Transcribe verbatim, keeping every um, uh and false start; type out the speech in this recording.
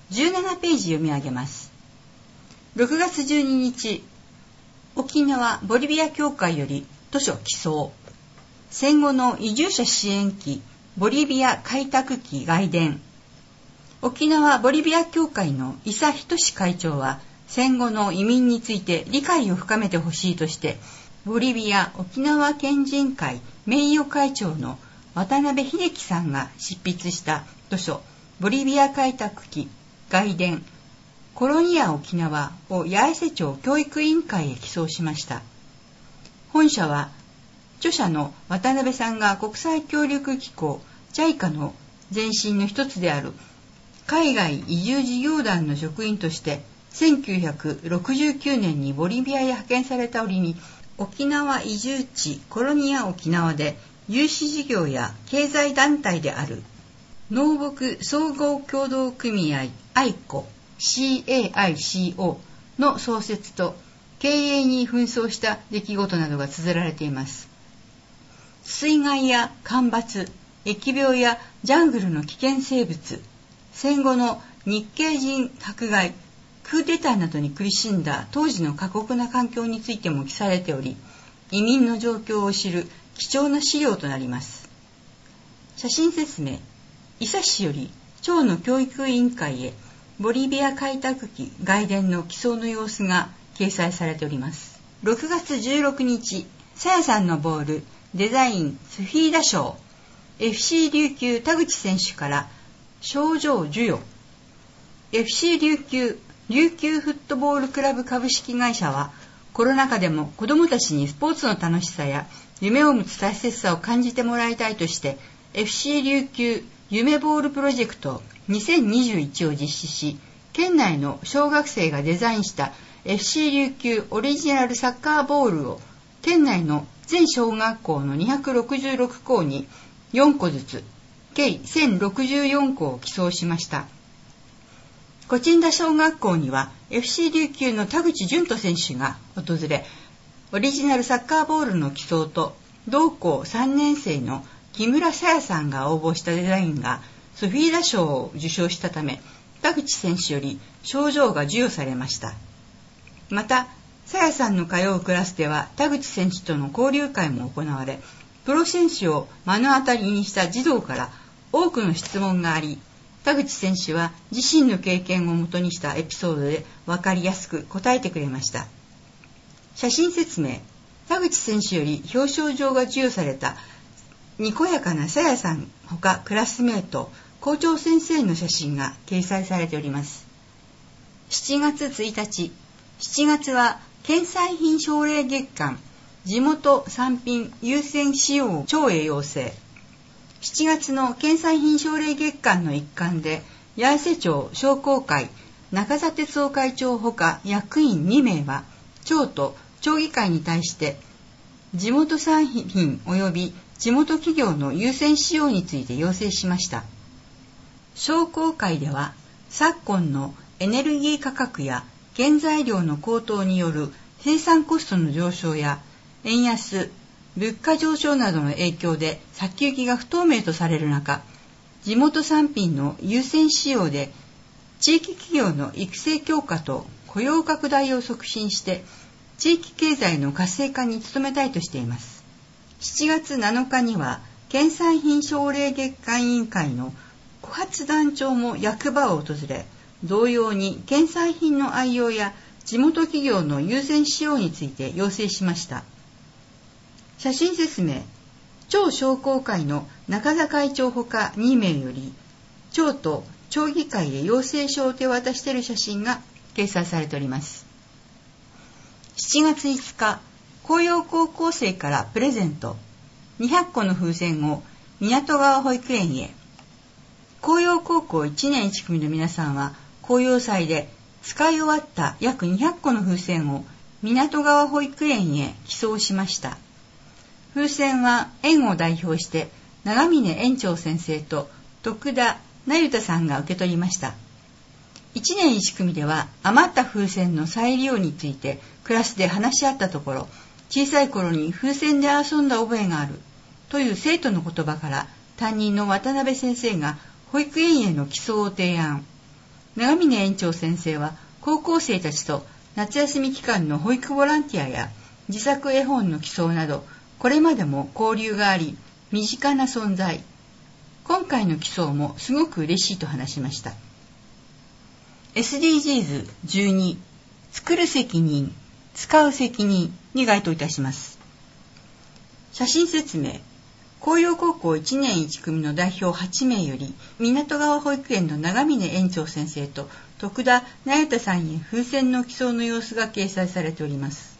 じゅうななページ読み上げます。ろくがつじゅうににち、沖縄ボリビア協会より図書寄贈。戦後の移住者支援機ボリビア開拓機外伝。沖縄ボリビア協会の伊佐仁会長は、戦後の移民について理解を深めてほしいとして、ボリビア沖縄県人会名誉会長の渡辺秀樹さんが執筆した図書ボリビア開拓記外伝コロニア沖縄を八重瀬町教育委員会へ寄贈しました。本社は著者の渡辺さんが国際協力機構 ジャイカ の前身の一つである海外移住事業団の職員としてせんきゅうひゃくろくじゅうきゅうねんにボリビアへ派遣された折に、沖縄移住地コロニア沖縄で有志事業や経済団体である農牧総合協同組合 アイコ シーエーアイシーオー の創設と経営に紛争した出来事などが綴られています。水害や干ばつ、疫病やジャングルの危険生物、戦後の日系人迫害、クーデターなどに苦しんだ当時の過酷な環境についても記されており、移民の状況を知る貴重な資料となります。写真説明。伊佐市より町の教育委員会へボリビア開拓記外伝の寄贈の様子が掲載されております。ろくがつじゅうろくにち、さやさんのボールデザインスフィーダ賞 エフシー 琉球田口選手から賞状授与。 エフシー 琉球琉球フットボールクラブ株式会社は、コロナ禍でも子どもたちにスポーツの楽しさや夢を持つ大切さを感じてもらいたいとして、エフシー 琉球夢ボールプロジェクトにせんにじゅういちを実施し、県内の小学生がデザインした エフシー 琉球オリジナルサッカーボールを県内の全小学校のにひゃくろくじゅうろくこうによんこずつ、計せんろくじゅうよんこを寄贈しました。コチンダ小学校には エフシー 琉球の田口淳斗選手が訪れ、オリジナルサッカーボールの寄贈と同校さんねんせいの木村さやさんが応募したデザインがソフィーダ賞を受賞したため、田口選手より賞状が授与されました。また、さやさんの通うクラスでは田口選手との交流会も行われ、プロ選手を目の当たりにした児童から多くの質問があり、田口選手は自身の経験をもとにしたエピソードで分かりやすく答えてくれました。写真説明。田口選手より表彰状が授与されたにこやかなさやさんほかクラスメート、校長先生の写真が掲載されております。しちがつついたち、しちがつは県産品奨励月間、地元産品優先使用庁へ要請。しちがつの県産品奨励月間の一環で、八重瀬町商工会中田哲夫会長ほか役員にめいは、町と町議会に対して、地元産品及び地元企業の優先使用について要請しました。商工会では、昨今のエネルギー価格や原材料の高騰による生産コストの上昇や円安、物価上昇などの影響で先行きが不透明とされる中、地元産品の優先使用で地域企業の育成強化と雇用拡大を促進して地域経済の活性化に努めたいとしています。しちがつなのかには県産品奨励月間委員会の小発団長も役場を訪れ、同様に県産品の愛用や地元企業の優先使用について要請しました。写真説明。町商工会の中田会長ほかにめいより、町と町議会へ要請書を手渡している写真が掲載されております。しちがついつか、紅葉高校生からプレゼント、にひゃっこの風船を港川保育園へ。紅葉高校いちねんいちくみの皆さんは、紅葉祭で使い終わった約にひゃっこの風船を港川保育園へ寄贈しました。風船は園を代表して長峰園長先生と徳田那由他さんが受け取りました。いちねんいちくみでは余った風船の再利用についてクラスで話し合ったところ、小さい頃に風船で遊んだ覚えがあるという生徒の言葉から、担任の渡辺先生が保育園への寄贈を提案。 長峰園長先生は高校生たちと夏休み期間の保育ボランティアや自作絵本の寄贈など、これまでも交流があり身近な存在。今回の寄贈もすごく嬉しいと話しました。 エスディージーズじゅうに 作る責任、使う責任に該当いたします。写真説明。紅葉高校いちねんいち組の代表はち名より、港川保育園の長峰園長先生と徳田那由他さんへ風船の寄贈の様子が掲載されております。